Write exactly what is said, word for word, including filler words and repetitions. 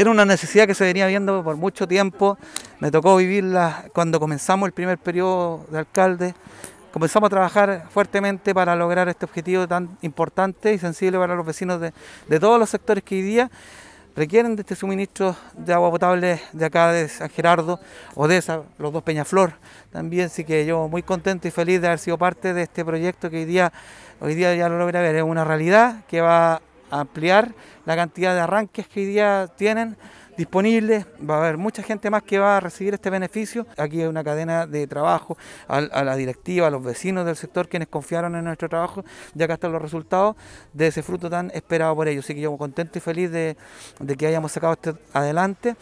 Era una necesidad que se venía viendo por mucho tiempo. Me tocó vivirla cuando comenzamos el primer periodo de alcalde. Comenzamos a trabajar fuertemente para lograr este objetivo tan importante y sensible para los vecinos de, de todos los sectores que hoy día requieren de este suministro de agua potable de acá de San Gerardo, Odesa, los dos Peñaflor también. Así que yo muy contento y feliz de haber sido parte de este proyecto que hoy día, hoy día ya lo logra ver. Es una realidad que va a ampliar la cantidad de arranques que hoy día tienen disponibles. Va a haber mucha gente más que va a recibir este beneficio. Aquí hay una cadena de trabajo a, a la directiva, a los vecinos del sector quienes confiaron en nuestro trabajo, ya acá están los resultados de ese fruto tan esperado por ellos. Así que yo contento y feliz de, de que hayamos sacado esto adelante.